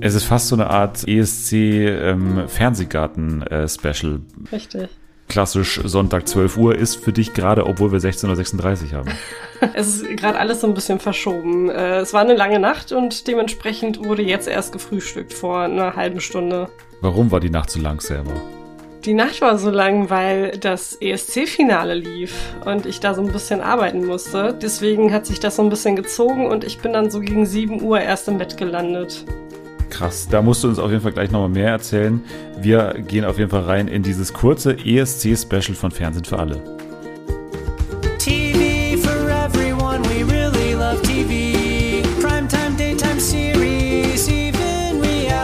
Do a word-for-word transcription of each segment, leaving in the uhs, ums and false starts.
Es ist fast so eine Art E S C-Fernsehgarten-Special. Ähm, Richtig. Klassisch Sonntag zwölf Uhr ist für dich gerade, obwohl wir sechzehn Uhr sechsunddreißig haben. Es ist gerade alles so ein bisschen verschoben. Äh, es war eine lange Nacht und dementsprechend wurde jetzt erst gefrühstückt vor einer halben Stunde. Warum war die Nacht so lang, selber? Die Nacht war so lang, weil das E S C-Finale lief und ich da so ein bisschen arbeiten musste. Deswegen hat sich das so ein bisschen gezogen und ich bin dann so gegen sieben Uhr erst im Bett gelandet. Krass, da musst du uns auf jeden Fall gleich nochmal mehr erzählen. Wir gehen auf jeden Fall rein in dieses kurze E S C-Special von Fernsehen für alle. T V for everyone, we really love T V. Primetime, daytime series, even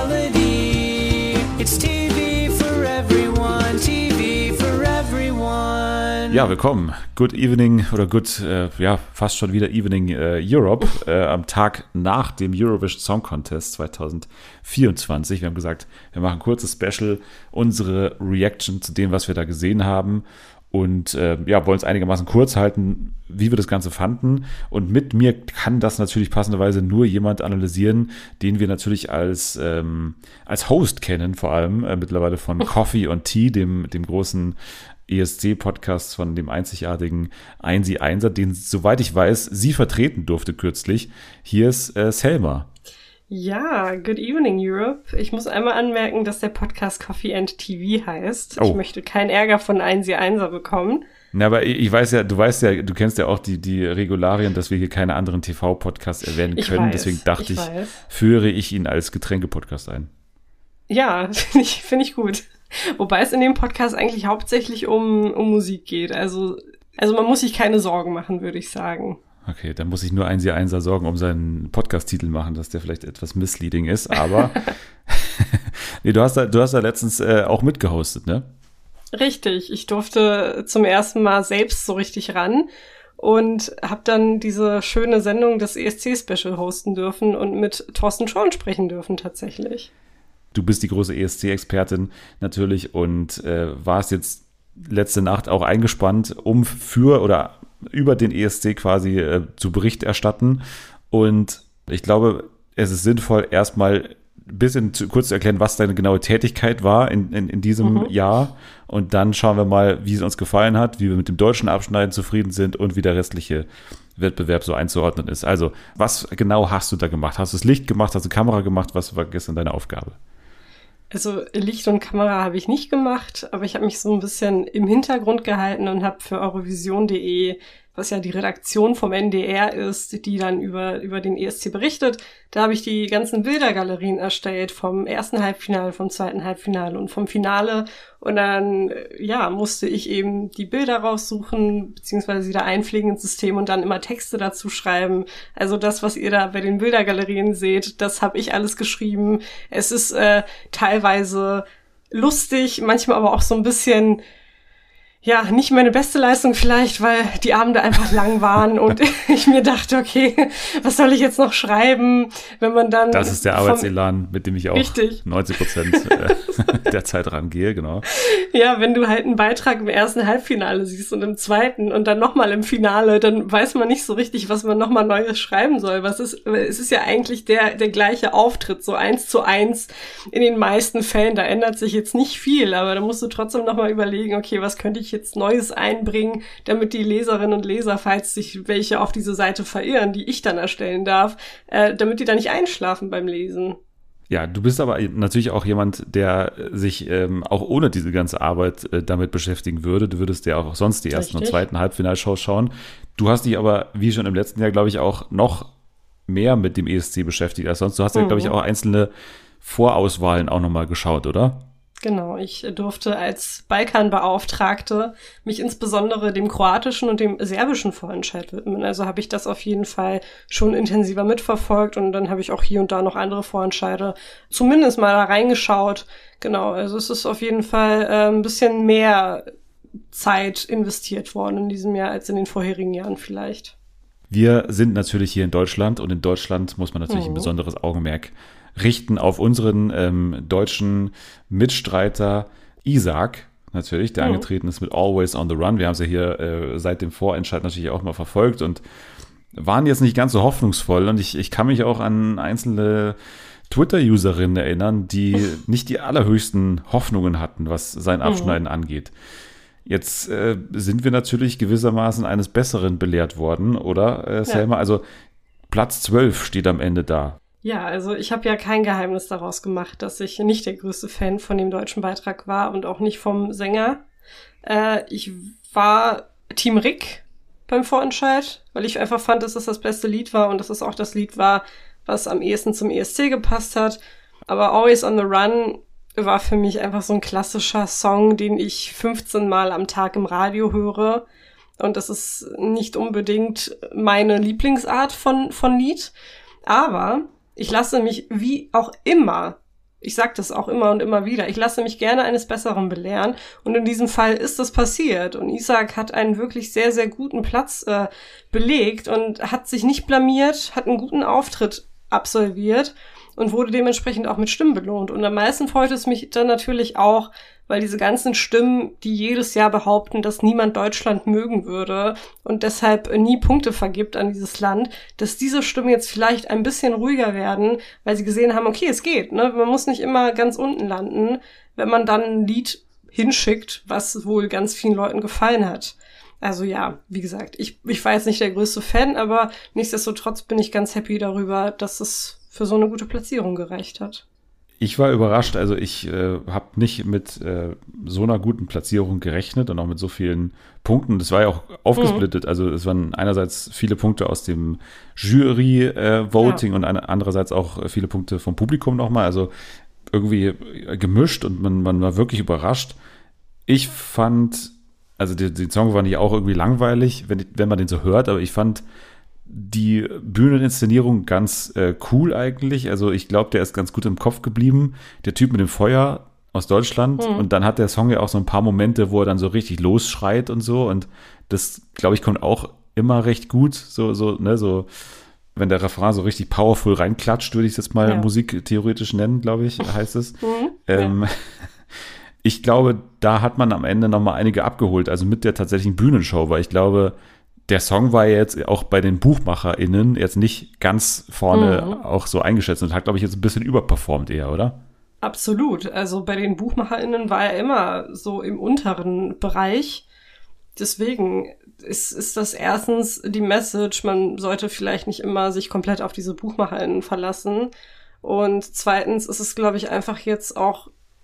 reality. It's T V for everyone, T V for everyone. Ja, willkommen. Good Evening oder Good, äh, ja, fast schon wieder Evening äh, Europe äh, am Tag nach dem Eurovision Song Contest zwanzig vierundzwanzig. Wir haben gesagt, wir machen ein kurzes Special, unsere Reaction zu dem, was wir da gesehen haben und äh, ja, wollen es einigermaßen kurz halten, wie wir das Ganze fanden. Und mit mir kann das natürlich passenderweise nur jemand analysieren, den wir natürlich als, ähm, als Host kennen, vor allem äh, mittlerweile von Coffee und Tea, dem, dem großen E S C-Podcast von dem einzigartigen Einsi Einser, den, soweit ich weiß, sie vertreten durfte kürzlich. Hier ist äh, Selma. Ja, Good Evening Europe. Ich muss einmal anmerken, dass der Podcast Coffee and T V heißt. Oh. Ich möchte keinen Ärger von Einsi Einser bekommen. Na, aber ich weiß ja, du weißt ja, du kennst ja auch die, die Regularien, dass wir hier keine anderen T V-Podcasts erwähnen können. Ich weiß, Deswegen dachte ich, ich, weiß. führe ich ihn als Getränke-Podcast ein. Ja, finde ich, find ich gut. Wobei es in dem Podcast eigentlich hauptsächlich um, um Musik geht. Also, also man muss sich keine Sorgen machen, würde ich sagen. Okay, dann muss ich nur Einsi Einser Sorgen um seinen Podcast-Titel machen, dass der vielleicht etwas misleading ist. Aber nee, du hast da, du hast da letztens äh, auch mitgehostet, ne? Richtig, ich durfte zum ersten Mal selbst so richtig ran und habe dann diese schöne Sendung des E S C-Special hosten dürfen und mit Thorsten Schorn sprechen dürfen tatsächlich. Du bist die große E S C-Expertin natürlich und äh, warst jetzt letzte Nacht auch eingespannt, um für oder über den E S C quasi äh, zu Bericht erstatten. Und ich glaube, es ist sinnvoll, erstmal ein bisschen zu, kurz zu erklären, was deine genaue Tätigkeit war in, in, in diesem mhm. Jahr. Und dann schauen wir mal, wie es uns gefallen hat, wie wir mit dem deutschen Abschneiden zufrieden sind und wie der restliche Wettbewerb so einzuordnen ist. Also, was genau hast du da gemacht? Hast du das Licht gemacht? Hast du Kamera gemacht? Was war gestern deine Aufgabe? Also Licht und Kamera habe ich nicht gemacht, aber ich habe mich so ein bisschen im Hintergrund gehalten und habe für Eurovision punkt de, was ja die Redaktion vom N D R ist, die dann über über den E S C berichtet, da habe ich die ganzen Bildergalerien erstellt vom ersten Halbfinale, vom zweiten Halbfinale und vom Finale. Und dann, ja, musste ich eben die Bilder raussuchen, beziehungsweise sie da einpflegen ins System und dann immer Texte dazu schreiben. Also das, was ihr da bei den Bildergalerien seht, das habe ich alles geschrieben. Es ist äh, teilweise lustig, manchmal aber auch so ein bisschen, ja, nicht meine beste Leistung vielleicht, weil die Abende einfach lang waren und ich mir dachte, okay, was soll ich jetzt noch schreiben, wenn man dann... Das ist der Arbeitselan, mit dem ich auch richtig. neunzig Prozent der Zeit rangehe, genau. Ja, wenn du halt einen Beitrag im ersten Halbfinale siehst und im zweiten und dann nochmal im Finale, dann weiß man nicht so richtig, was man nochmal Neues schreiben soll. Was ist, es ist ja eigentlich der, der gleiche Auftritt, so eins zu eins in den meisten Fällen. Da ändert sich jetzt nicht viel, aber da musst du trotzdem nochmal überlegen, okay, was könnte ich jetzt Neues einbringen, damit die Leserinnen und Leser, falls sich welche auf diese Seite verirren, die ich dann erstellen darf, äh, damit die da nicht einschlafen beim Lesen. Ja, du bist aber natürlich auch jemand, der sich ähm, auch ohne diese ganze Arbeit äh, damit beschäftigen würde. Du würdest ja auch sonst die ersten Richtig. und zweiten Halbfinalshows schauen. Du hast dich aber, wie schon im letzten Jahr, glaube ich, auch noch mehr mit dem E S C beschäftigt als sonst. Du hast ja, mhm. glaube ich, auch einzelne Vorauswahlen auch nochmal geschaut, oder? Genau, ich durfte als Balkanbeauftragte mich insbesondere dem kroatischen und dem serbischen Vorentscheid widmen. Also habe ich das auf jeden Fall schon intensiver mitverfolgt und dann habe ich auch hier und da noch andere Vorentscheide zumindest mal da reingeschaut. Genau, also es ist auf jeden Fall äh, ein bisschen mehr Zeit investiert worden in diesem Jahr als in den vorherigen Jahren vielleicht. Wir sind natürlich hier in Deutschland und in Deutschland muss man natürlich mhm. ein besonderes Augenmerk richten auf unseren ähm, deutschen Mitstreiter Isaac, natürlich, der mhm. angetreten ist mit Always on the Run. Wir haben es ja hier äh, seit dem Vorentscheid natürlich auch mal verfolgt und waren jetzt nicht ganz so hoffnungsvoll. Und ich, ich kann mich auch an einzelne Twitter-Userinnen erinnern, die nicht die allerhöchsten Hoffnungen hatten, was sein Abschneiden mhm. angeht. Jetzt äh, sind wir natürlich gewissermaßen eines Besseren belehrt worden, oder, äh, Selma? Ja. Also Platz zwölf steht am Ende da. Ja, also ich habe ja kein Geheimnis daraus gemacht, dass ich nicht der größte Fan von dem deutschen Beitrag war und auch nicht vom Sänger. Äh, ich war Team Rick beim Vorentscheid, weil ich einfach fand, dass das das beste Lied war und dass es auch das Lied war, was am ehesten zum E S C gepasst hat. Aber Always on the Run war für mich einfach so ein klassischer Song, den ich fünfzehn Mal am Tag im Radio höre. Und das ist nicht unbedingt meine Lieblingsart von, von Lied. Aber ich lasse mich wie auch immer, ich sage das auch immer und immer wieder, ich lasse mich gerne eines Besseren belehren. Und in diesem Fall ist das passiert. Und Isaac hat einen wirklich sehr, sehr guten Platz äh, belegt und hat sich nicht blamiert, hat einen guten Auftritt absolviert und wurde dementsprechend auch mit Stimmen belohnt. Und am meisten freut es mich dann natürlich auch, weil diese ganzen Stimmen, die jedes Jahr behaupten, dass niemand Deutschland mögen würde und deshalb nie Punkte vergibt an dieses Land, dass diese Stimmen jetzt vielleicht ein bisschen ruhiger werden, weil sie gesehen haben, okay, es geht, ne? Man muss nicht immer ganz unten landen, wenn man dann ein Lied hinschickt, was wohl ganz vielen Leuten gefallen hat. Also ja, wie gesagt, ich, ich war jetzt nicht der größte Fan, aber nichtsdestotrotz bin ich ganz happy darüber, dass es für so eine gute Platzierung gereicht hat. Ich war überrascht, also ich äh, habe nicht mit äh, so einer guten Platzierung gerechnet und auch mit so vielen Punkten. Das war ja auch aufgesplittet, mhm. also es waren einerseits viele Punkte aus dem Jury-Voting äh, ja. und eine, andererseits auch viele Punkte vom Publikum nochmal, also irgendwie gemischt und man, man war wirklich überrascht. Ich fand, also die, die Song war nicht auch irgendwie langweilig, wenn, wenn man den so hört, aber ich fand die Bühneninszenierung ganz äh, cool eigentlich. Also ich glaube, der ist ganz gut im Kopf geblieben. Der Typ mit dem Feuer aus Deutschland. Mhm. Und dann hat der Song ja auch so ein paar Momente, wo er dann so richtig losschreit und so. Und das, glaube ich, kommt auch immer recht gut. So, so, ne, so, wenn der Refrain so richtig powerful reinklatscht, würde ich es jetzt mal ja. musiktheoretisch nennen, glaube ich, heißt es. Mhm. Ähm, ja. Ich glaube, da hat man am Ende nochmal einige abgeholt. Also mit der tatsächlichen Bühnenshow, weil ich glaube, der Song war jetzt auch bei den BuchmacherInnen jetzt nicht ganz vorne mhm. auch so eingeschätzt und hat, glaube ich, jetzt ein bisschen überperformt eher, oder? Absolut. Also bei den BuchmacherInnen war er immer so im unteren Bereich. Deswegen ist, ist das erstens die Message, man sollte vielleicht nicht immer sich komplett auf diese BuchmacherInnen verlassen. Und zweitens ist es, glaube ich, einfach jetzt auch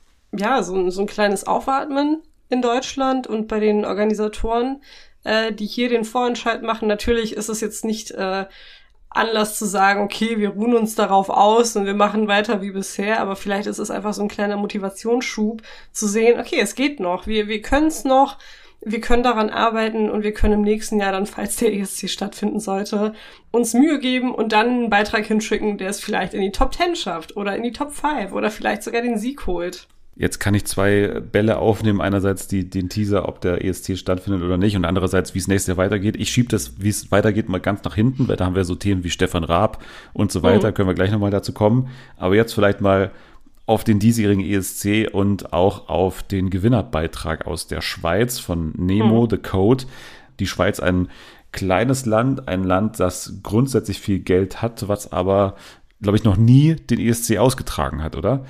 ja so, so ein kleines Aufatmen in Deutschland und bei den Organisatoren, die hier den Vorentscheid machen. Natürlich ist es jetzt nicht äh, Anlass zu sagen, okay, wir ruhen uns darauf aus und wir machen weiter wie bisher, aber vielleicht ist es einfach so ein kleiner Motivationsschub zu sehen, okay, es geht noch, wir wir können es noch, wir können daran arbeiten und wir können im nächsten Jahr dann, falls der E S C stattfinden sollte, uns Mühe geben und dann einen Beitrag hinschicken, der es vielleicht in die Top Ten schafft oder in die Top Five oder vielleicht sogar den Sieg holt. Jetzt kann ich zwei Bälle aufnehmen. Einerseits die, den Teaser, ob der E S C stattfindet oder nicht, und andererseits, wie es nächstes Jahr weitergeht. Ich schiebe das, wie es weitergeht, mal ganz nach hinten, weil da haben wir so Themen wie Stefan Raab und so weiter. Mhm. Können wir gleich nochmal dazu kommen. Aber jetzt vielleicht mal auf den diesjährigen E S C und auch auf den Gewinnerbeitrag aus der Schweiz von Nemo, mhm. The Code. Die Schweiz, ein kleines Land, ein Land, das grundsätzlich viel Geld hat, was aber, glaube ich, noch nie den E S C ausgetragen hat, oder?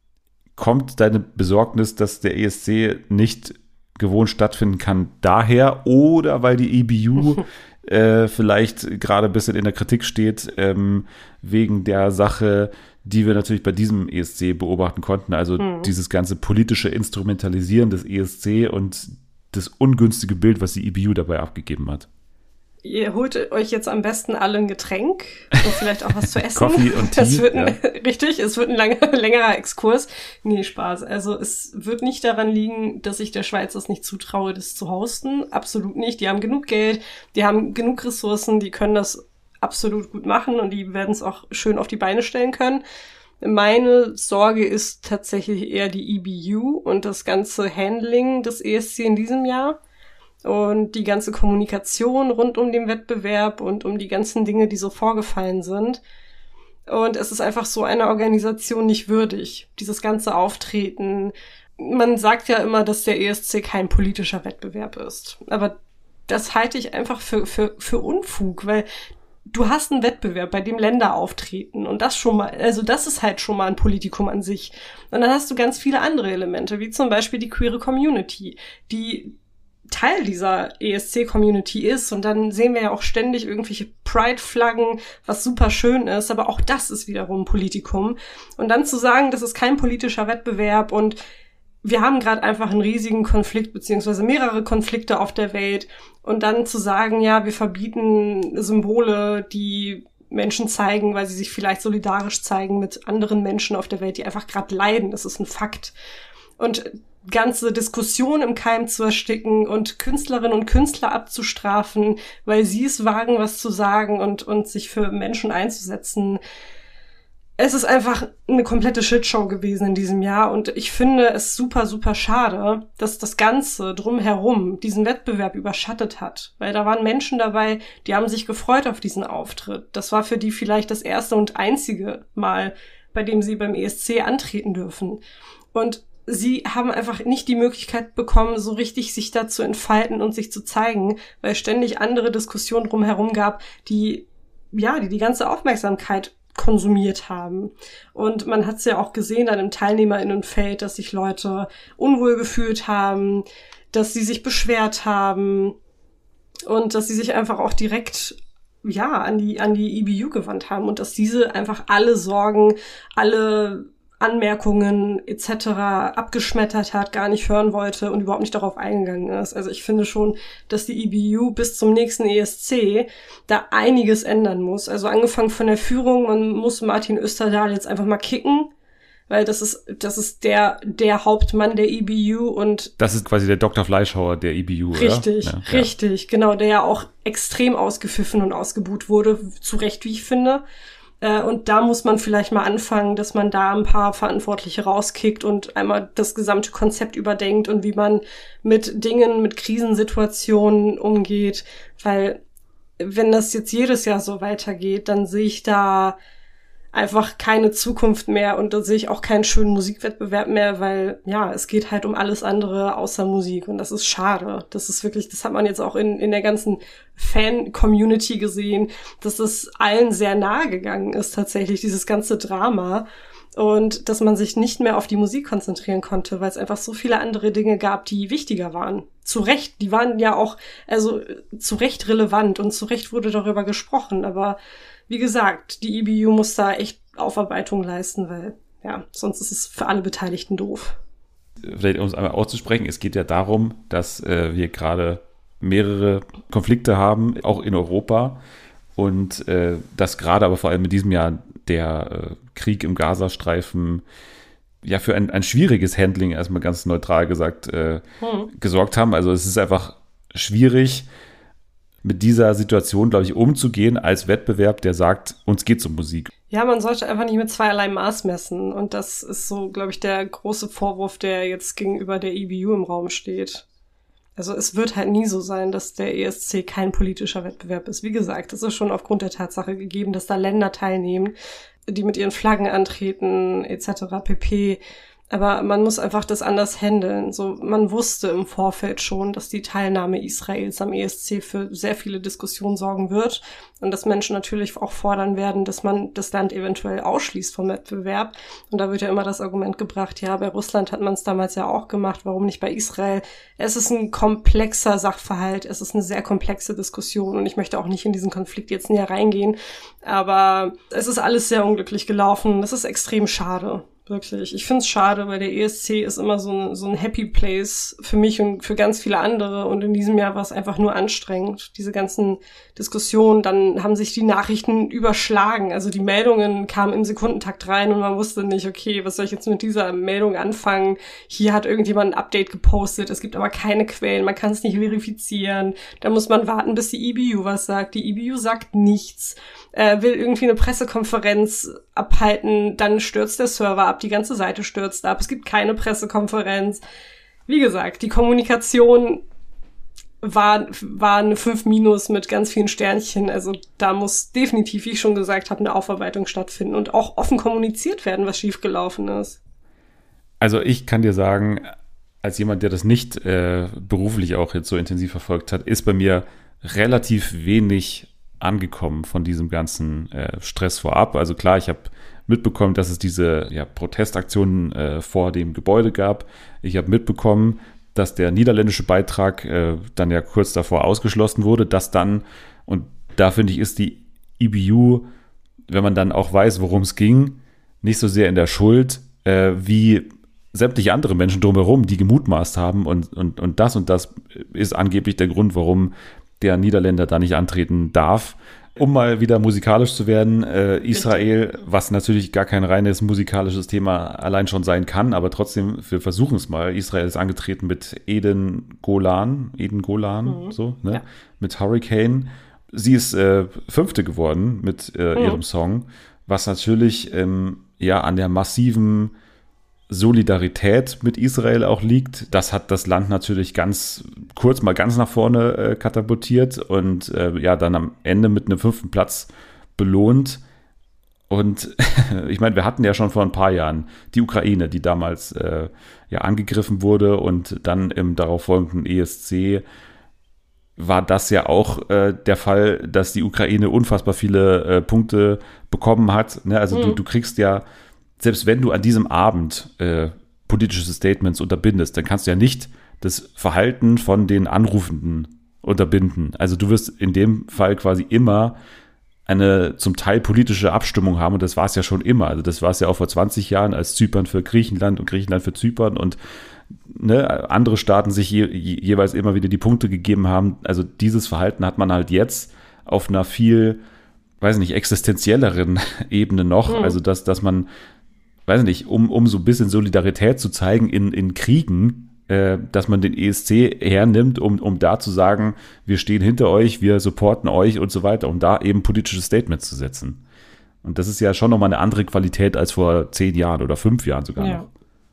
Kommt deine Besorgnis, dass der E S C nicht gewohnt stattfinden kann, daher oder weil die E B U äh, vielleicht gerade ein bisschen in der Kritik steht, ähm, wegen der Sache, die wir natürlich bei diesem E S C beobachten konnten, also mhm. dieses ganze politische Instrumentalisieren des E S C und das ungünstige Bild, was die E B U dabei abgegeben hat? Ihr holt euch jetzt am besten alle ein Getränk und vielleicht auch was zu essen. Coffee und Tee. Das wird ein, ja. Richtig, es wird ein lang, längerer Exkurs. Nee, Spaß. Also es wird nicht daran liegen, dass ich der Schweiz das nicht zutraue, das zu hosten. Absolut nicht. Die haben genug Geld, die haben genug Ressourcen, die können das absolut gut machen und die werden es auch schön auf die Beine stellen können. Meine Sorge ist tatsächlich eher die E B U und das ganze Handling des E S C in diesem Jahr. Und die ganze Kommunikation rund um den Wettbewerb und um die ganzen Dinge, die so vorgefallen sind. Und es ist einfach so einer Organisation nicht würdig, dieses ganze Auftreten. Man sagt ja immer, dass der E S C kein politischer Wettbewerb ist. Aber das halte ich einfach für, für, für Unfug, weil du hast einen Wettbewerb, bei dem Länder auftreten und das schon mal, also das ist halt schon mal ein Politikum an sich. Und dann hast du ganz viele andere Elemente, wie zum Beispiel die queere Community, die Teil dieser E S C-Community ist. Und dann sehen wir ja auch ständig irgendwelche Pride-Flaggen, was super schön ist, aber auch das ist wiederum ein Politikum. Und dann zu sagen, das ist kein politischer Wettbewerb und wir haben gerade einfach einen riesigen Konflikt, beziehungsweise mehrere Konflikte auf der Welt. Und dann zu sagen, ja, wir verbieten Symbole, die Menschen zeigen, weil sie sich vielleicht solidarisch zeigen mit anderen Menschen auf der Welt, die einfach gerade leiden. Das ist ein Fakt. Und ganze Diskussion im Keim zu ersticken und Künstlerinnen und Künstler abzustrafen, weil sie es wagen, was zu sagen und, und sich für Menschen einzusetzen. Es ist einfach eine komplette Shitshow gewesen in diesem Jahr und ich finde es super, super schade, dass das Ganze drumherum diesen Wettbewerb überschattet hat. Weil da waren Menschen dabei, die haben sich gefreut auf diesen Auftritt. Das war für die vielleicht das erste und einzige Mal, bei dem sie beim E S C antreten dürfen. Und sie haben einfach nicht die Möglichkeit bekommen, so richtig sich da zu entfalten und sich zu zeigen, weil ständig andere Diskussionen drumherum gab, die, ja, die die ganze Aufmerksamkeit konsumiert haben. Und man hat es ja auch gesehen dann im TeilnehmerInnenfeld, dass sich Leute unwohl gefühlt haben, dass sie sich beschwert haben und dass sie sich einfach auch direkt ja an die an die E B U gewandt haben und dass diese einfach alle Sorgen, alle Anmerkungen et cetera abgeschmettert hat, gar nicht hören wollte und überhaupt nicht darauf eingegangen ist. Also ich finde schon, dass die E B U bis zum nächsten E S C da einiges ändern muss. Also angefangen von der Führung, man muss Martin Österdahl jetzt einfach mal kicken, weil das ist das ist der der Hauptmann der E B U und das ist quasi der Doktor Fleischhauer der E B U, richtig, oder? Ja, richtig, ja. Genau, der ja auch extrem ausgepfiffen und ausgebuht wurde, zu Recht, wie ich finde. Und da muss man vielleicht mal anfangen, dass man da ein paar Verantwortliche rauskickt und einmal das gesamte Konzept überdenkt und wie man mit Dingen, mit Krisensituationen umgeht. Weil wenn das jetzt jedes Jahr so weitergeht, dann sehe ich da einfach keine Zukunft mehr und da sehe ich auch keinen schönen Musikwettbewerb mehr, weil ja, es geht halt um alles andere außer Musik und das ist schade. Das ist wirklich, das hat man jetzt auch in in der ganzen Fan-Community gesehen, dass es allen sehr nahe gegangen ist tatsächlich, dieses ganze Drama und dass man sich nicht mehr auf die Musik konzentrieren konnte, weil es einfach so viele andere Dinge gab, die wichtiger waren. Zu Recht, die waren ja auch, also zu Recht relevant und zu Recht wurde darüber gesprochen, aber wie gesagt, die E B U muss da echt Aufarbeitung leisten, weil, ja, sonst ist es für alle Beteiligten doof. Vielleicht um es einmal auszusprechen, es geht ja darum, dass äh, wir gerade mehrere Konflikte haben, auch in Europa und äh, dass gerade aber vor allem in diesem Jahr der äh, Krieg im Gazastreifen ja für ein, ein schwieriges Handling, erstmal ganz neutral gesagt, äh, hm. gesorgt haben. Also es ist einfach schwierig, mit dieser Situation, glaube ich, umzugehen als Wettbewerb, der sagt, uns geht's um Musik. Ja, man sollte einfach nicht mit zweierlei Maß messen. Und das ist so, glaube ich, der große Vorwurf, der jetzt gegenüber der E B U im Raum steht. Also es wird halt nie so sein, dass der E S C kein politischer Wettbewerb ist. Wie gesagt, das ist schon aufgrund der Tatsache gegeben, dass da Länder teilnehmen, die mit ihren Flaggen antreten, et cetera pp. Aber man muss einfach das anders handeln. So, man wusste im Vorfeld schon, dass die Teilnahme Israels am E S C für sehr viele Diskussionen sorgen wird und dass Menschen natürlich auch fordern werden, dass man das Land eventuell ausschließt vom Wettbewerb. Und da wird ja immer das Argument gebracht, ja, bei Russland hat man es damals ja auch gemacht, warum nicht bei Israel? Es ist ein komplexer Sachverhalt, es ist eine sehr komplexe Diskussion und ich möchte auch nicht in diesen Konflikt jetzt näher reingehen. Aber es ist alles sehr unglücklich gelaufen. Das ist extrem schade. Wirklich. Ich find's schade, weil der E S C ist immer so ein, so ein Happy Place für mich und für ganz viele andere. Und in diesem Jahr war es einfach nur anstrengend. Diese ganzen Diskussionen, dann haben sich die Nachrichten überschlagen. Also die Meldungen kamen im Sekundentakt rein und man wusste nicht, okay, was soll ich jetzt mit dieser Meldung anfangen? Hier hat irgendjemand ein Update gepostet. Es gibt aber keine Quellen. Man kann es nicht verifizieren. Da muss man warten, bis die E B U was sagt. Die E B U sagt nichts. Äh, will irgendwie eine Pressekonferenz abhalten, dann stürzt der Server ab, die ganze Seite stürzt ab, es gibt keine Pressekonferenz. Wie gesagt, die Kommunikation war, war eine fünf minus mit ganz vielen Sternchen, also da muss definitiv, wie ich schon gesagt habe, eine Aufarbeitung stattfinden und auch offen kommuniziert werden, was schiefgelaufen ist. Also ich kann dir sagen, als jemand, der das nicht äh, beruflich auch jetzt so intensiv verfolgt hat, ist bei mir relativ wenig angekommen von diesem ganzen äh, Stress vorab. Also klar, ich habe mitbekommen, dass es diese ja, Protestaktionen äh, vor dem Gebäude gab. Ich habe mitbekommen, dass der niederländische Beitrag äh, dann ja kurz davor ausgeschlossen wurde, dass dann, und da finde ich, ist die E B U, wenn man dann auch weiß, worum es ging, nicht so sehr in der Schuld, äh, wie sämtliche andere Menschen drumherum, die gemutmaßt haben und, und, und das und das ist angeblich der Grund, warum der Niederländer da nicht antreten darf. Um mal wieder musikalisch zu werden, äh, Israel, was natürlich gar kein reines musikalisches Thema allein schon sein kann, aber trotzdem, wir versuchen es mal. Israel ist angetreten mit Eden Golan, Eden Golan, mhm. so, ne? Ja. Mit Hurricane. Sie ist äh, Fünfte geworden mit äh, mhm. ihrem Song, was natürlich ähm, ja an der massiven Solidarität mit Israel auch liegt. Das hat das Land natürlich ganz kurz mal ganz nach vorne äh, katapultiert und äh, ja, dann am Ende mit einem fünften Platz belohnt. Und ich meine, wir hatten ja schon vor ein paar Jahren die Ukraine, die damals äh, ja angegriffen wurde und dann im darauffolgenden E S C war das ja auch äh, der Fall, dass die Ukraine unfassbar viele äh, Punkte bekommen hat. Ne? Also mhm. du, du kriegst ja, selbst wenn du an diesem Abend äh, politische Statements unterbindest, dann kannst du ja nicht das Verhalten von den Anrufenden unterbinden. Also du wirst in dem Fall quasi immer eine zum Teil politische Abstimmung haben und das war es ja schon immer. Also das war es ja auch vor zwanzig Jahren, als Zypern für Griechenland und Griechenland für Zypern und ne, andere Staaten sich je, je, jeweils immer wieder die Punkte gegeben haben. Also dieses Verhalten hat man halt jetzt auf einer viel, weiß nicht, existenzielleren Ebene noch. Mhm. Also dass, dass man weiß nicht, um, um so ein bisschen Solidarität zu zeigen in, in Kriegen, äh, dass man den E S C hernimmt, um, um da zu sagen, wir stehen hinter euch, wir supporten euch und so weiter, um da eben politische Statements zu setzen. Und das ist ja schon nochmal eine andere Qualität als vor zehn Jahren oder fünf Jahren sogar ja. noch.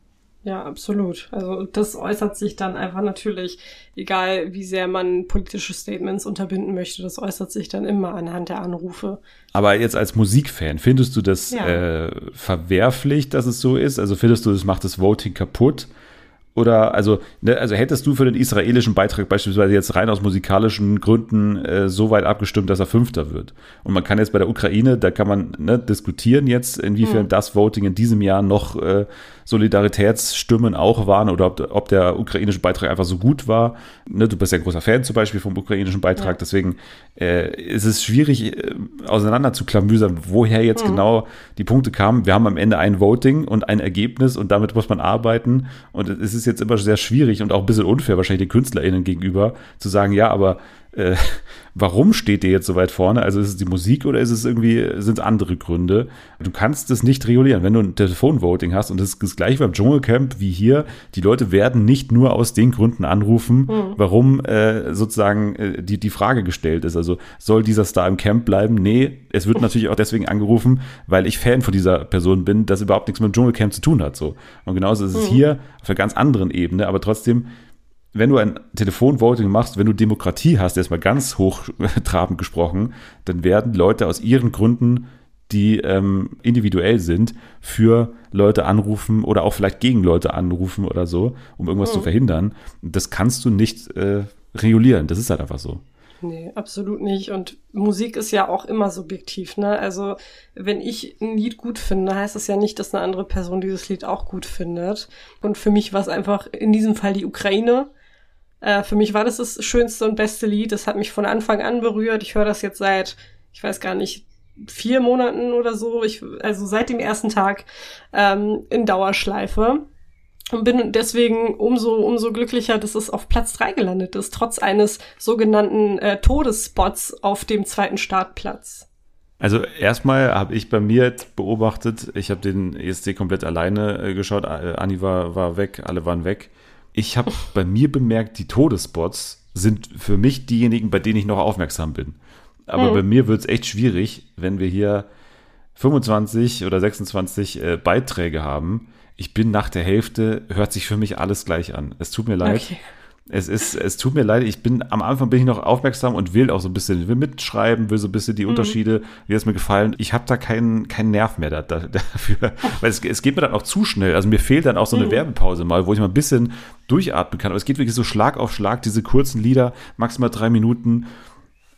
Ja, absolut. Also das äußert sich dann einfach natürlich, egal wie sehr man politische Statements unterbinden möchte, das äußert sich dann immer anhand der Anrufe. Aber jetzt als Musikfan, findest du das ja. äh, verwerflich, dass es so ist? Also findest du, das macht das Voting kaputt? Oder, also, ne, also hättest du für den israelischen Beitrag beispielsweise jetzt rein aus musikalischen Gründen äh, so weit abgestimmt, dass er Fünfter wird? Und man kann jetzt bei der Ukraine, da kann man ne, diskutieren jetzt, inwiefern mhm. das Voting in diesem Jahr noch äh, Solidaritätsstimmen auch waren oder ob, ob der ukrainische Beitrag einfach so gut war. Ne, du bist ja ein großer Fan zum Beispiel vom ukrainischen Beitrag, ja. deswegen äh, ist es schwierig äh, auseinander zu klamüsern, woher jetzt mhm. genau die Punkte kamen. Wir haben am Ende ein Voting und ein Ergebnis und damit muss man arbeiten und es ist jetzt immer sehr schwierig und auch ein bisschen unfair wahrscheinlich den KünstlerInnen gegenüber zu sagen, ja, aber äh, warum steht ihr jetzt so weit vorne? Also ist es die Musik oder ist es irgendwie, sind es andere Gründe? Du kannst das nicht regulieren. Wenn du ein Telefonvoting hast und das ist gleich beim Dschungelcamp wie hier, die Leute werden nicht nur aus den Gründen anrufen, mhm. warum äh, sozusagen äh, die, die Frage gestellt ist. Also soll dieser Star im Camp bleiben? Nee, es wird natürlich auch deswegen angerufen, weil ich Fan von dieser Person bin, das überhaupt nichts mit dem Dschungelcamp zu tun hat. So. Und genauso ist es mhm. hier auf einer ganz anderen Ebene, aber trotzdem, wenn du ein Telefonvoting machst, wenn du Demokratie hast, erstmal ganz hochtrabend gesprochen, dann werden Leute aus ihren Gründen, die ähm, individuell sind, für Leute anrufen oder auch vielleicht gegen Leute anrufen oder so, um irgendwas mhm. zu verhindern. Das kannst du nicht äh, regulieren. Das ist halt einfach so. Nee, absolut nicht. Und Musik ist ja auch immer subjektiv, ne? Also, wenn ich ein Lied gut finde, heißt das ja nicht, dass eine andere Person dieses Lied auch gut findet. Und für mich war es einfach in diesem Fall die Ukraine. Äh, für mich war das das schönste und beste Lied. Das hat mich von Anfang an berührt. Ich höre das jetzt seit, ich weiß gar nicht, vier Monaten oder so. Ich, also seit dem ersten Tag ähm, in Dauerschleife. Und bin deswegen umso, umso glücklicher, dass es auf Platz drei gelandet ist, trotz eines sogenannten äh, Todesspots auf dem zweiten Startplatz. Also erstmal habe ich bei mir beobachtet, ich habe den E S C komplett alleine äh, geschaut, Anni war, war weg, alle waren weg. Ich habe bei mir bemerkt, die Todesspots sind für mich diejenigen, bei denen ich noch aufmerksam bin. Aber mhm. bei mir wird es echt schwierig, wenn wir hier fünfundzwanzig oder sechsundzwanzig äh, Beiträge haben. Ich bin nach der Hälfte, hört sich für mich alles gleich an. Es tut mir leid. Okay. Es ist, es tut mir leid. Ich bin, am Anfang bin ich noch aufmerksam und will auch so ein bisschen, will mitschreiben, will so ein bisschen die mhm. Unterschiede, wie es mir gefallen. Ich habe da keinen, keinen Nerv mehr da, da, dafür, weil es, es geht mir dann auch zu schnell. Also mir fehlt dann auch so eine mhm. Werbepause mal, wo ich mal ein bisschen durchatmen kann. Aber es geht wirklich so Schlag auf Schlag, diese kurzen Lieder, maximal drei Minuten.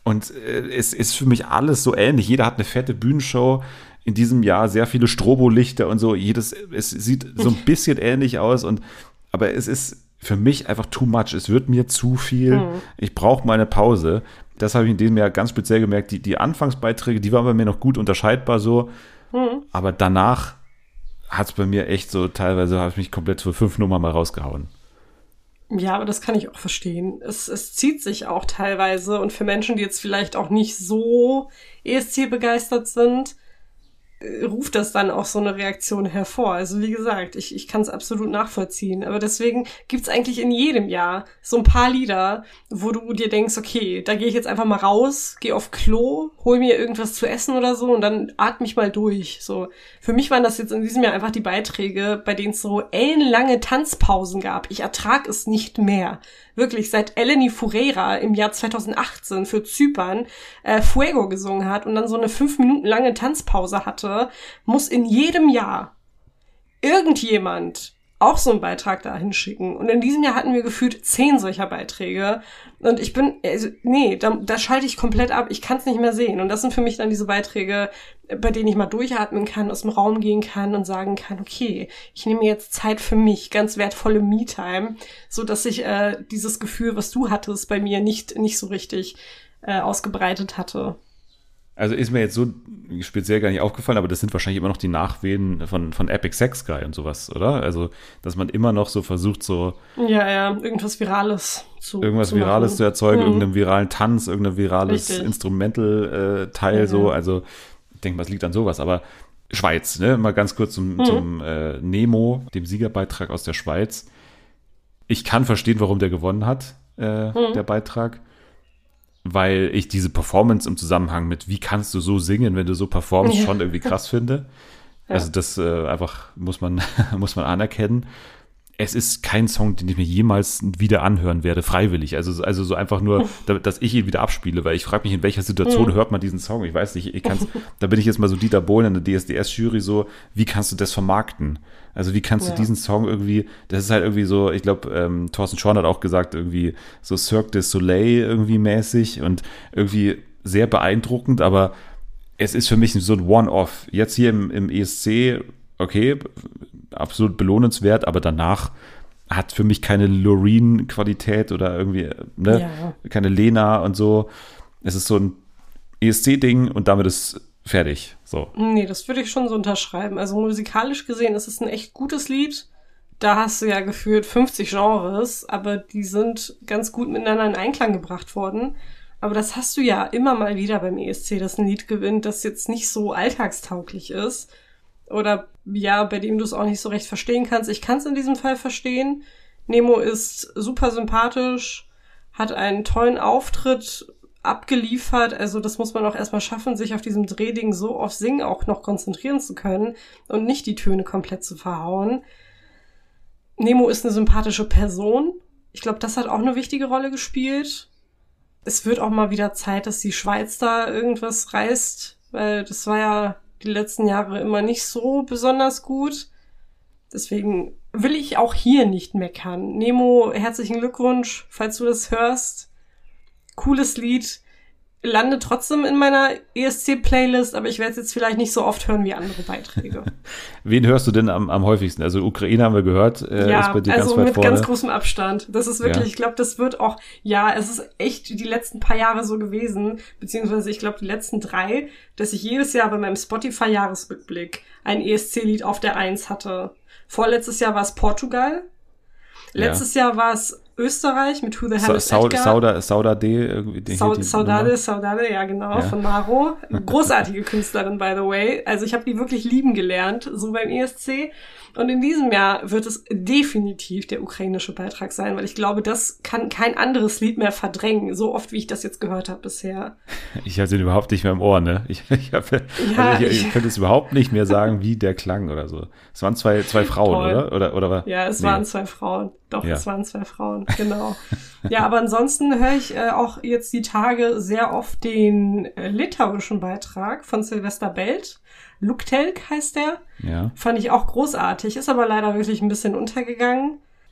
Und äh, es ist für mich alles so ähnlich. Jeder hat eine fette Bühnenshow in diesem Jahr, sehr viele Strobolichter und so. Jedes, es sieht so ein bisschen ähnlich aus. Und aber es ist für mich einfach too much. Es wird mir zu viel. Mhm. Ich brauche mal eine Pause. Das habe ich in diesem Jahr ganz speziell gemerkt. Die, die Anfangsbeiträge, die waren bei mir noch gut unterscheidbar so. Mhm. Aber danach hat es bei mir echt so, teilweise habe ich mich komplett für fünf Nummern mal rausgehauen. Ja, aber das kann ich auch verstehen. Es, es zieht sich auch teilweise. Und für Menschen, die jetzt vielleicht auch nicht so E S C-begeistert sind, ruft das dann auch so eine Reaktion hervor. Also wie gesagt, ich, ich kann es absolut nachvollziehen. Aber deswegen gibt's eigentlich in jedem Jahr so ein paar Lieder, wo du dir denkst, okay, da gehe ich jetzt einfach mal raus, gehe auf Klo, hol mir irgendwas zu essen oder so und dann atme ich mal durch. So, für mich waren das jetzt in diesem Jahr einfach die Beiträge, bei denen es so ellenlange Tanzpausen gab. Ich ertrag es nicht mehr. Wirklich, seit Eleni Foureira im Jahr zweitausendachtzehn für Zypern äh, Fuego gesungen hat und dann so eine fünf Minuten lange Tanzpause hatte, muss in jedem Jahr irgendjemand auch so einen Beitrag da hinschicken. Und in diesem Jahr hatten wir gefühlt zehn solcher Beiträge. Und ich bin, also, nee, da, da schalte ich komplett ab. Ich kann es nicht mehr sehen. Und das sind für mich dann diese Beiträge, bei denen ich mal durchatmen kann, aus dem Raum gehen kann und sagen kann, okay, ich nehme jetzt Zeit für mich, ganz wertvolle Me-Time, so dass ich äh, dieses Gefühl, was du hattest, bei mir nicht nicht so richtig äh, ausgebreitet hatte. Also ist mir jetzt so speziell gar nicht aufgefallen, aber das sind wahrscheinlich immer noch die Nachwehen von, von Epic Sex Guy und sowas, oder? Also, dass man immer noch so versucht, so ja, ja, irgendwas Virales zu irgendwas zu Virales machen. zu erzeugen, Mhm. irgendeinen viralen Tanz, irgendein virales Richtig. Instrumental-Teil, Ja, so. ja. Also, ich denke mal, es liegt an sowas. Aber Schweiz, ne? Mal ganz kurz zum, Mhm. zum äh, Nemo, dem Siegerbeitrag aus der Schweiz. Ich kann verstehen, warum der gewonnen hat, äh, Mhm. der Beitrag. Weil ich diese Performance im Zusammenhang mit, wie kannst du so singen, wenn du so performst, Ja. schon irgendwie krass finde. Ja. Also das äh, einfach muss man, muss man anerkennen. Es ist kein Song, den ich mir jemals wieder anhören werde, freiwillig. Also, also so einfach nur, da, dass ich ihn wieder abspiele, weil ich frage mich, in welcher Situation Mhm. hört man diesen Song? Ich weiß nicht, ich kann's, da bin ich jetzt mal so Dieter Bohlen in der D S D S-Jury so, wie kannst du das vermarkten? Also wie kannst Ja. du diesen Song irgendwie, das ist halt irgendwie so, ich glaube, ähm, Thorsten Schorn hat auch gesagt, irgendwie so Cirque du Soleil irgendwie mäßig und irgendwie sehr beeindruckend, aber es ist für mich so ein One-Off. Jetzt hier im, im E S C, okay, absolut belohnenswert, aber danach hat für mich keine Loreen-Qualität oder irgendwie, ne, Ja. keine Lena und so. Es ist so ein E S C-Ding und damit ist fertig. So. Nee, das würde ich schon so unterschreiben. Also musikalisch gesehen ist es ein echt gutes Lied. Da hast du ja gefühlt fünfzig Genres, aber die sind ganz gut miteinander in Einklang gebracht worden. Aber das hast du ja immer mal wieder beim E S C, dass ein Lied gewinnt, das jetzt nicht so alltagstauglich ist. Oder ja, bei dem du es auch nicht so recht verstehen kannst. Ich kann es in diesem Fall verstehen. Nemo ist super sympathisch, hat einen tollen Auftritt abgeliefert. Also das muss man auch erstmal schaffen, sich auf diesem Drehding so auf Singen auch noch konzentrieren zu können und nicht die Töne komplett zu verhauen. Nemo ist eine sympathische Person. Ich glaube, das hat auch eine wichtige Rolle gespielt. Es wird auch mal wieder Zeit, dass die Schweiz da irgendwas reißt, weil das war ja die letzten Jahre immer nicht so besonders gut. Deswegen will ich auch hier nicht meckern. Nemo, herzlichen Glückwunsch, falls du das hörst. Cooles Lied. Lande trotzdem in meiner E S C-Playlist, aber ich werde es jetzt vielleicht nicht so oft hören wie andere Beiträge. Wen hörst du denn am, am häufigsten? Also Ukraine haben wir gehört, äh, ja, ist bei dir also ganz weit mit vorne. ganz großem Abstand. Das ist wirklich, Ja. ich glaube, das wird auch, ja, es ist echt die letzten paar Jahre so gewesen, beziehungsweise ich glaube die letzten drei, dass ich jedes Jahr bei meinem Spotify-Jahresrückblick ein E S C-Lied auf der Eins hatte. Vorletztes Jahr war es Portugal. Letztes Jahr war es Österreich mit Who the Hell Sa is Sau Edgar. Sauda, Sauda D. Irgendwie, die- Sau die Saudade, Nummer. Saudade, ja genau, Ja. von Maro. Großartige Künstlerin, by the way. Also ich habe die wirklich lieben gelernt, so beim E S C. Und in diesem Jahr wird es definitiv der ukrainische Beitrag sein, weil ich glaube, das kann kein anderes Lied mehr verdrängen, so oft wie ich das jetzt gehört habe bisher. Ich hatte ihn überhaupt nicht mehr im Ohr, ne? Ich, ich, hab, Ja, also ich, ich ich- könnte es überhaupt nicht mehr sagen, wie der klang oder so. Es waren zwei, zwei Frauen, Toll. oder? Oder, oder war, Ja, es nee. waren zwei Frauen. Doch, Ja. es waren zwei Frauen, genau. Ja, aber ansonsten höre ich äh, auch jetzt die Tage sehr oft den äh, litauischen Beitrag von Silvester Belt. Luktelk heißt der. Ja. Fand ich auch großartig, ist aber leider wirklich ein bisschen untergegangen.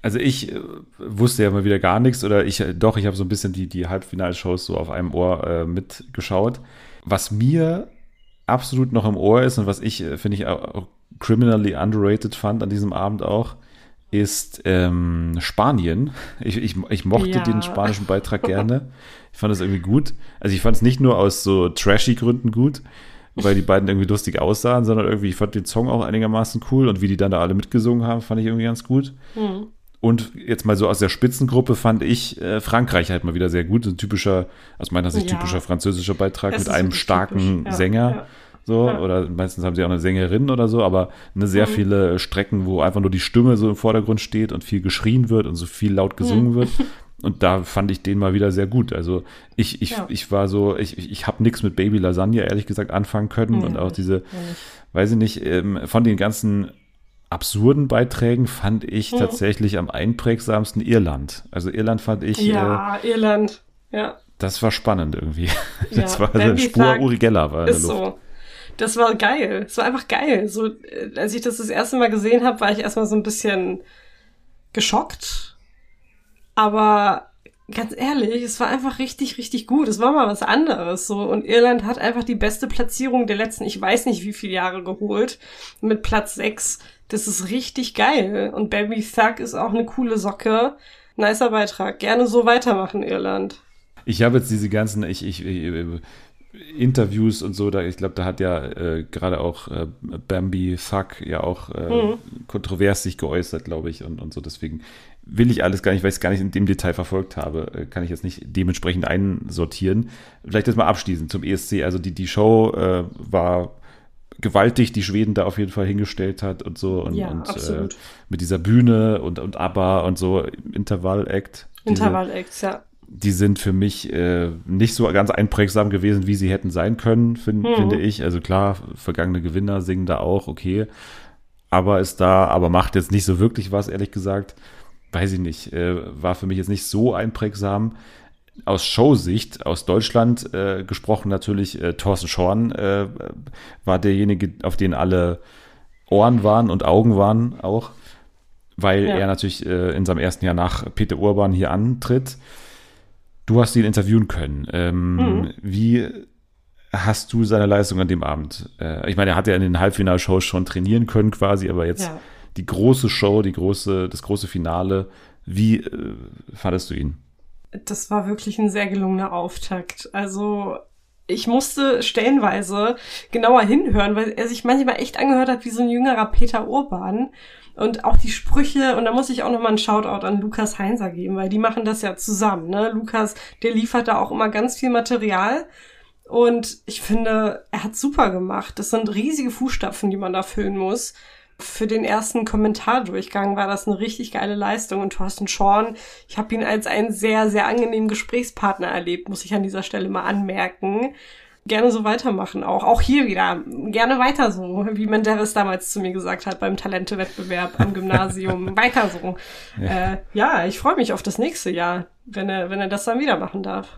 Also ich äh, wusste ja mal wieder gar nichts oder ich, äh, doch, ich habe so ein bisschen die, die Halbfinalshows so auf einem Ohr äh, mitgeschaut. Was mir absolut noch im Ohr ist und was ich, äh, finde ich, auch criminally underrated fand an diesem Abend auch, ist ähm, Spanien. Ich, ich, ich mochte Ja. den spanischen Beitrag gerne. Ich fand das irgendwie gut. Also ich fand es nicht nur aus so trashy Gründen gut, weil die beiden irgendwie lustig aussahen, sondern irgendwie, ich fand den Song auch einigermaßen cool und wie die dann da alle mitgesungen haben, fand ich irgendwie ganz gut. Hm. Und jetzt mal so aus der Spitzengruppe fand ich äh, Frankreich halt mal wieder sehr gut. Ein typischer, aus meiner Sicht Ja. typischer französischer Beitrag Es mit ist einem wirklich starken typisch. Ja, Sänger. ja. So, Ja. oder meistens haben sie auch eine Sängerin oder so, aber eine sehr Mhm. viele Strecken, wo einfach nur die Stimme so im Vordergrund steht und viel geschrien wird und so viel laut gesungen Mhm. wird. Und da fand ich den mal wieder sehr gut. Also ich, ich, Ja. ich war so, ich, ich, ich habe nichts mit Baby Lasagne, ehrlich gesagt, anfangen können. Nee, und auch diese, ja nicht. weiß ich nicht, ähm, von den ganzen absurden Beiträgen fand ich Mhm. tatsächlich am einprägsamsten Irland. Also Irland fand ich, äh, Ja, Irland. Ja, das war spannend irgendwie. Das Ja, war eine Baby Spur Thug Uri Geller war in der ist Luft. so. Das war geil. Es war einfach geil. So, äh, als ich das das erste Mal gesehen habe, war ich erstmal so ein bisschen geschockt. Aber ganz ehrlich, es war einfach richtig, richtig gut. Es war mal was anderes. So. Und Irland hat einfach die beste Platzierung der letzten, ich weiß nicht wie viele Jahre geholt. Mit Platz sechs. Das ist richtig geil. Und Baby Thug ist auch eine coole Socke. Nicer Beitrag. Gerne so weitermachen, Irland. Ich habe jetzt diese ganzen ich, ich, ich, Interviews und so, da, ich glaube, da hat ja äh, gerade auch äh, Bambi Thug ja auch äh, Mhm. kontrovers sich geäußert, glaube ich, und, und so. Deswegen will ich alles gar nicht, weil ich es gar nicht in dem Detail verfolgt habe, äh, kann ich jetzt nicht dementsprechend einsortieren. Vielleicht jetzt mal abschließend zum E S C. Also die, die Show äh, war gewaltig, die Schweden da auf jeden Fall hingestellt hat und so. Und, Ja, und äh, absolut. mit dieser Bühne und, und ABBA und so, Intervall-Act. diese- Intervall-Acts, ja. Die sind für mich äh, nicht so ganz einprägsam gewesen, wie sie hätten sein können, find, Mhm. finde ich. Also klar, vergangene Gewinner singen da auch, okay. Aber ist da, aber macht jetzt nicht so wirklich was, ehrlich gesagt. Weiß ich nicht. Äh, war für mich jetzt nicht so einprägsam. Aus Showsicht, aus Deutschland äh, gesprochen natürlich, äh, Thorsten Schorn äh, war derjenige, auf den alle Ohren waren und Augen waren auch, weil Ja. er natürlich äh, in seinem ersten Jahr nach Peter Urban hier antritt. Du hast ihn interviewen können. Ähm, Mhm. Wie hast du seine Leistung an dem Abend? Äh, ich meine, er hat ja in den Halbfinalshows schon trainieren können quasi, aber jetzt Ja. die große Show, die große, das große Finale. Wie äh, fandest du ihn? Das war wirklich ein sehr gelungener Auftakt. Also ich musste stellenweise genauer hinhören, weil er sich manchmal echt angehört hat wie so ein jüngerer Peter Urban. Und auch die Sprüche, und da muss ich auch nochmal einen Shoutout an Lukas Heinzer geben, weil die machen das ja zusammen, ne? Lukas, der liefert da auch immer ganz viel Material. Und ich finde, er hat super gemacht. Das sind riesige Fußstapfen, die man da füllen muss. Für den ersten Kommentardurchgang war das eine richtig geile Leistung. Und Thorsten Schorn, ich habe ihn als einen sehr, sehr angenehmen Gesprächspartner erlebt, muss ich an dieser Stelle mal anmerken. Gerne so weitermachen auch. Auch hier wieder. Gerne weiter so, wie Menderes damals zu mir gesagt hat beim Talente-Wettbewerb am Gymnasium. Weiter so. Ja. Ja, äh, ja ich freue mich auf das nächste Jahr, wenn er, wenn er das dann wieder machen darf.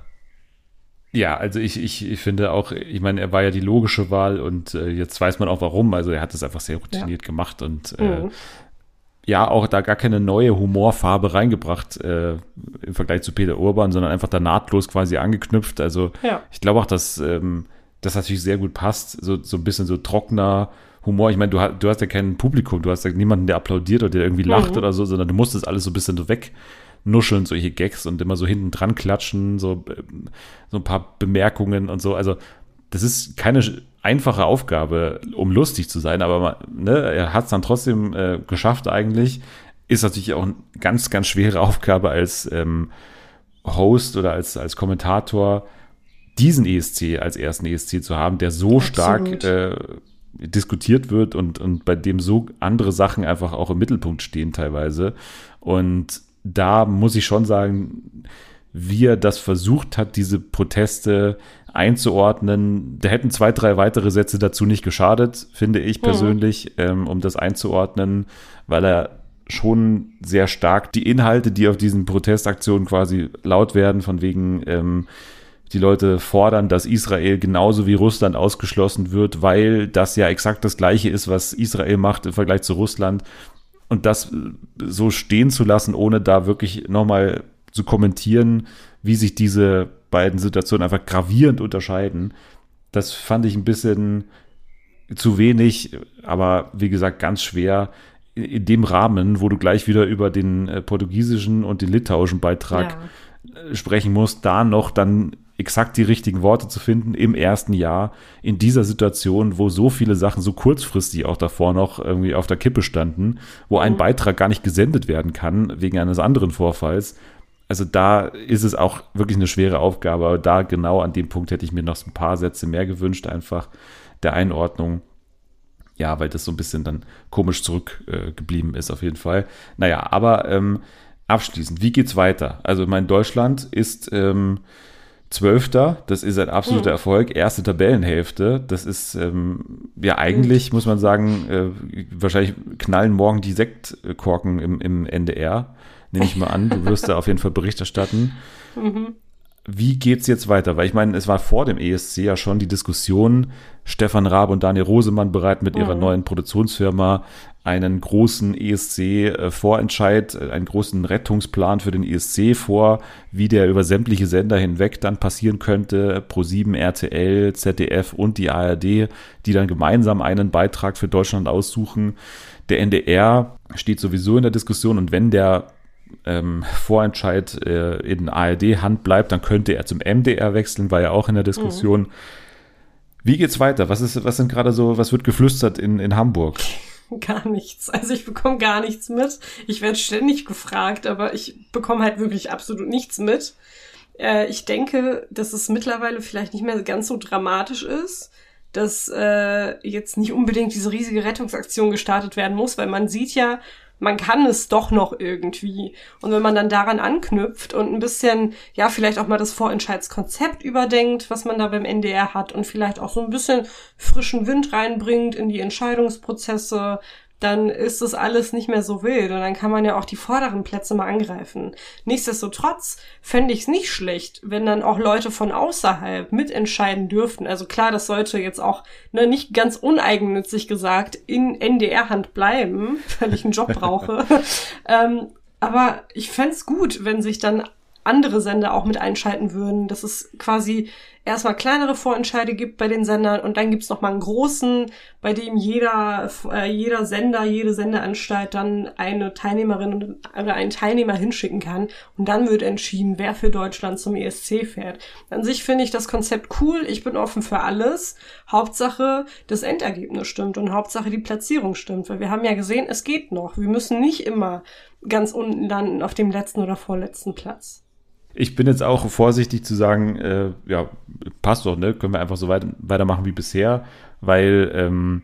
Ja, also ich, ich, ich finde auch, ich meine, er war ja die logische Wahl und äh, jetzt weiß man auch warum. Also er hat es einfach sehr routiniert Ja. gemacht und äh, Mhm. ja, auch da gar keine neue Humorfarbe reingebracht äh, im Vergleich zu Peter Urban, sondern einfach da nahtlos quasi angeknüpft. Also Ja. ich glaube auch, dass ähm, das natürlich sehr gut passt. So, so ein bisschen so trockener Humor. Ich meine, du, hast- du hast ja kein Publikum, du hast ja niemanden, der applaudiert oder der irgendwie lacht Mhm. oder so, sondern du musst das alles so ein bisschen so wegnuscheln, solche Gags und immer so hinten dran klatschen, so, ähm, so ein paar Bemerkungen und so. Also das ist keine einfache Aufgabe, um lustig zu sein, aber man, ne, er hat es dann trotzdem äh, geschafft eigentlich. Ist natürlich auch eine ganz, ganz schwere Aufgabe als ähm, Host oder als, als Kommentator, diesen E S C als ersten E S C zu haben, der so stark Absolut. äh, diskutiert wird und, und bei dem so andere Sachen einfach auch im Mittelpunkt stehen teilweise. Und da muss ich schon sagen, wie er das versucht hat, diese Proteste einzuordnen. Da hätten zwei, drei weitere Sätze dazu nicht geschadet, finde ich persönlich, ähm, um das einzuordnen, weil er schon sehr stark die Inhalte, die auf diesen Protestaktionen quasi laut werden, von wegen ähm, die Leute fordern, dass Israel genauso wie Russland ausgeschlossen wird, weil das ja exakt das Gleiche ist, was Israel macht im Vergleich zu Russland. und das so stehen zu lassen, ohne da wirklich nochmal zu kommentieren, wie sich diese beiden Situationen einfach gravierend unterscheiden, das fand ich ein bisschen zu wenig, aber wie gesagt, ganz schwer in dem Rahmen, wo du gleich wieder über den äh, portugiesischen und den litauischen Beitrag ja. sprechen musst, da noch dann exakt die richtigen Worte zu finden im ersten Jahr in dieser Situation, wo so viele Sachen so kurzfristig auch davor noch irgendwie auf der Kippe standen, wo ein mhm. Beitrag gar nicht gesendet werden kann wegen eines anderen Vorfalls. Also da ist es auch wirklich eine schwere Aufgabe, aber da genau an dem Punkt hätte ich mir noch so ein paar Sätze mehr gewünscht, einfach der Einordnung. Ja, weil das so ein bisschen dann komisch zurückgeblieben äh, ist auf jeden Fall. Naja, aber ähm, abschließend, wie geht's weiter? Also ich meine, Deutschland ist ähm, Zwölfter, das ist ein absoluter mhm. Erfolg, erste Tabellenhälfte, das ist ähm, ja eigentlich, mhm. muss man sagen, äh, wahrscheinlich knallen morgen die Sektkorken im, im N D R, nehme ich mal an, du wirst da auf jeden Fall Bericht erstatten. Mhm. Wie geht's jetzt weiter? Weil ich meine, es war vor dem E S C ja schon die Diskussion, Stefan Raab und Daniel Rosemann bereiten mit ihrer mhm. neuen Produktionsfirma einen großen E S C-Vorentscheid, einen großen Rettungsplan für den E S C vor, wie der über sämtliche Sender hinweg dann passieren könnte, ProSieben, R T L, Z D F und die A R D, die dann gemeinsam einen Beitrag für Deutschland aussuchen. Der N D R steht sowieso in der Diskussion und wenn der ähm, Vorentscheid äh, in A R D-Hand bleibt, dann könnte er zum M D R wechseln, war ja auch in der Diskussion. Mhm. Wie geht's weiter? Was ist, was sind gerade so, was wird geflüstert in, in Hamburg? Gar nichts. Also ich bekomme gar nichts mit. Ich werde ständig gefragt, aber ich bekomme halt wirklich absolut nichts mit. Äh, ich denke, dass es mittlerweile vielleicht nicht mehr ganz so dramatisch ist, dass äh, jetzt nicht unbedingt diese riesige Rettungsaktion gestartet werden muss, weil man sieht ja, man kann es doch noch irgendwie. Und wenn man dann daran anknüpft und ein bisschen, ja, vielleicht auch mal das Vorentscheidskonzept überdenkt, was man da beim N D R hat und vielleicht auch so ein bisschen frischen Wind reinbringt in die Entscheidungsprozesse, dann ist das alles nicht mehr so wild und dann kann man ja auch die vorderen Plätze mal angreifen. Nichtsdestotrotz fände ich es nicht schlecht, wenn dann auch Leute von außerhalb mitentscheiden dürften. Also klar, das sollte jetzt auch, ne, nicht ganz uneigennützig gesagt in N D R-Hand bleiben, weil ich einen Job brauche. ähm, aber ich fände es gut, wenn sich dann andere Sender auch mit einschalten würden, dass es quasi erstmal kleinere Vorentscheide gibt bei den Sendern und dann gibt's noch mal einen großen, bei dem jeder äh, jeder Sender, jede Sendeanstalt dann eine Teilnehmerin oder einen Teilnehmer hinschicken kann und dann wird entschieden, wer für Deutschland zum E S C fährt. An sich finde ich das Konzept cool, ich bin offen für alles. Hauptsache, das Endergebnis stimmt und Hauptsache, die Platzierung stimmt, weil wir haben ja gesehen, es geht noch. Wir müssen nicht immer ganz unten landen auf dem letzten oder vorletzten Platz. Ich bin jetzt auch vorsichtig zu sagen, äh, ja, passt doch, ne? Können wir einfach so weit, weitermachen wie bisher, weil ähm,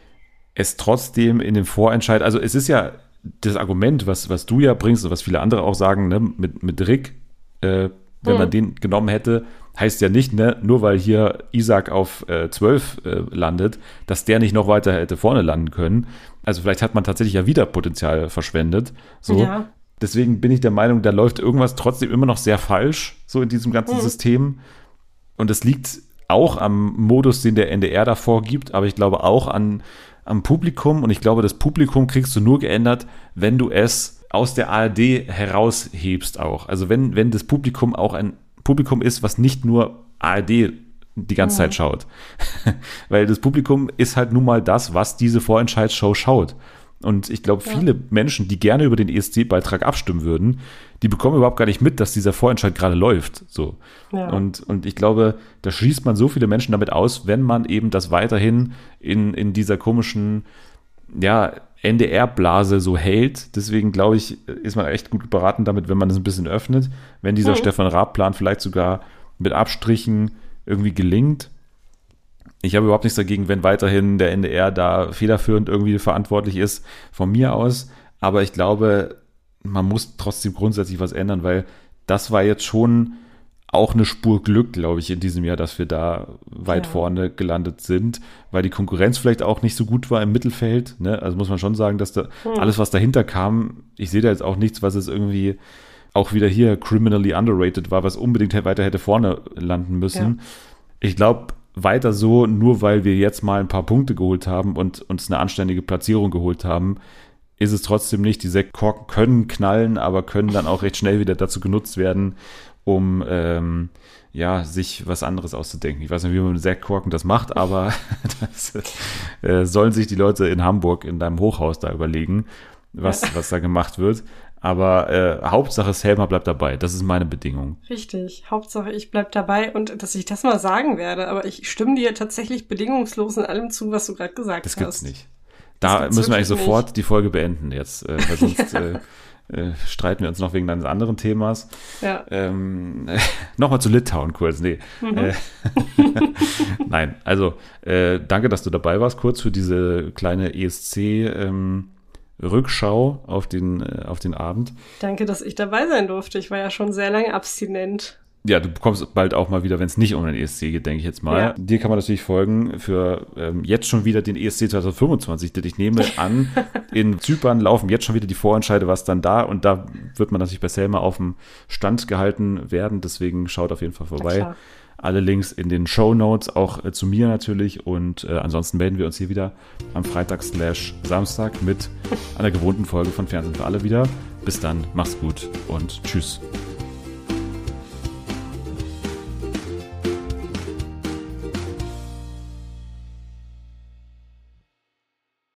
es trotzdem in dem Vorentscheid, also es ist ja das Argument, was, was du ja bringst und was viele andere auch sagen, ne, mit, mit Rick, äh, wenn mhm. man den genommen hätte, heißt ja nicht, ne, nur weil hier Isaac auf äh, zwölf äh, landet, dass der nicht noch weiter hätte vorne landen können. Also vielleicht hat man tatsächlich ja wieder Potenzial verschwendet. So. Ja. Deswegen bin ich der Meinung, da läuft irgendwas trotzdem immer noch sehr falsch, so in diesem ganzen mhm. System. Und es liegt auch am Modus, den der N D R da vorgibt, aber ich glaube auch an, am Publikum. Und ich glaube, das Publikum kriegst du nur geändert, wenn du es aus der A R D heraushebst auch. Also wenn, wenn das Publikum auch ein Publikum ist, was nicht nur A R D die ganze mhm. Zeit schaut. Weil das Publikum ist halt nun mal das, was diese Vorentscheidsshow schaut. Und ich glaube, viele ja. Menschen, die gerne über den E S C-Beitrag abstimmen würden, die bekommen überhaupt gar nicht mit, dass dieser Vorentscheid gerade läuft. So. Ja. Und, und ich glaube, da schließt man so viele Menschen damit aus, wenn man eben das weiterhin in, in dieser komischen, ja, N D R-Blase so hält. Deswegen glaube ich, ist man echt gut beraten damit, wenn man das ein bisschen öffnet. Wenn dieser mhm. Stefan Raab-Plan vielleicht sogar mit Abstrichen irgendwie gelingt. Ich habe überhaupt nichts dagegen, wenn weiterhin der N D R da federführend irgendwie verantwortlich ist, von mir aus. Aber ich glaube, man muss trotzdem grundsätzlich was ändern, weil das war jetzt schon auch eine Spur Glück, glaube ich, in diesem Jahr, dass wir da weit ja. vorne gelandet sind, weil die Konkurrenz vielleicht auch nicht so gut war im Mittelfeld. Ne? Also muss man schon sagen, dass da hm. alles, was dahinter kam, ich sehe da jetzt auch nichts, was es irgendwie auch wieder hier criminally underrated war, was unbedingt weiter hätte vorne landen müssen. Ja. Ich glaube, weiter so, nur weil wir jetzt mal ein paar Punkte geholt haben und uns eine anständige Platzierung geholt haben, ist es trotzdem nicht. Die Sektkorken können knallen, aber können dann auch recht schnell wieder dazu genutzt werden, um ähm, ja, sich was anderes auszudenken. Ich weiß nicht, wie man mit Sektkorken das macht, aber das äh, sollen sich die Leute in Hamburg in deinem Hochhaus da überlegen, was, was da gemacht wird. Aber äh, Hauptsache Selma bleibt dabei. Das ist meine Bedingung. Richtig. Hauptsache ich bleib dabei und dass ich das mal sagen werde. Aber ich stimme dir tatsächlich bedingungslos in allem zu, was du gerade gesagt das hast. Das gibt's nicht. Da gibt's müssen wir eigentlich sofort nicht. die Folge beenden jetzt, äh, weil sonst äh, äh, streiten wir uns noch wegen eines anderen Themas. Ja. Ähm, äh, Nochmal zu Litauen kurz. Nee. Mhm. Äh, Nein, also äh, danke, dass du dabei warst, kurz für diese kleine E S C ähm, Rückschau auf den, äh, auf den Abend. Danke, dass ich dabei sein durfte. Ich war ja schon sehr lange abstinent. Ja, du bekommst bald auch mal wieder, wenn es nicht um den E S C geht, denke ich jetzt mal. Ja. Dir kann man natürlich folgen für ähm, jetzt schon wieder den E S C zwanzig fünfundzwanzig, denn ich nehme an, in Zypern laufen jetzt schon wieder die Vorentscheide, was dann da, und da wird man natürlich bei Selma auf dem Stand gehalten werden, deswegen schaut auf jeden Fall vorbei. Alle Links in den Shownotes, auch äh, zu mir natürlich, und äh, ansonsten melden wir uns hier wieder am Freitag slash Samstag mit einer gewohnten Folge von Fernsehen für alle wieder. Bis dann, mach's gut und tschüss.